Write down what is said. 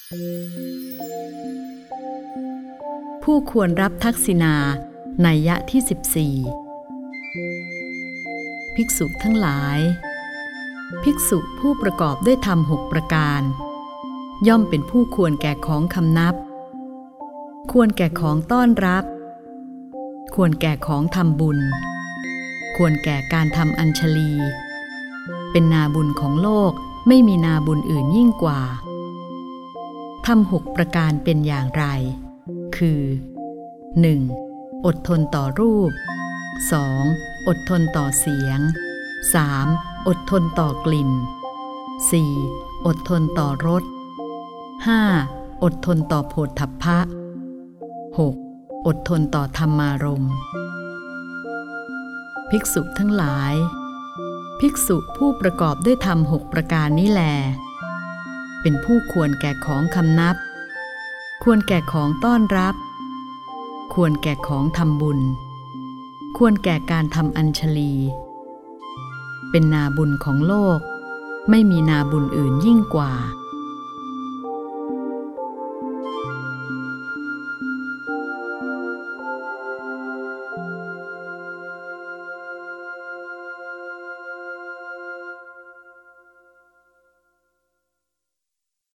ผู้ควรรับทักษิณานัยยะที่14ภิกษุทั้งหลายภิกษุผู้ประกอบด้วยธรรม6ประการย่อมเป็นผู้ควรแก่ของคำนับควรแก่ของต้อนรับควรแก่ของทำบุญควรแก่การทำอัญชลีเป็นนาบุญของโลกไม่มีนาบุญอื่นยิ่งกว่าธรรม6ประการเป็นอย่างไรคือ 1. อดทนต่อรูป 2. อดทนต่อเสียง 3. อดทนต่อกลิ่น 4. อดทนต่อรส 5. อดทนต่อโผฏฐัพพะ 6. อดทนต่อธรรมารมณ์ภิกษุทั้งหลายภิกษุผู้ประกอบด้วยธรรม6ประการนี้แลเป็นผู้ควรแก่ของคำนับควรแก่ของต้อนรับควรแก่ของทำบุญควรแก่การทำอัญชลีเป็นนาบุญของโลกไม่มีนาบุญอื่นยิ่งกว่า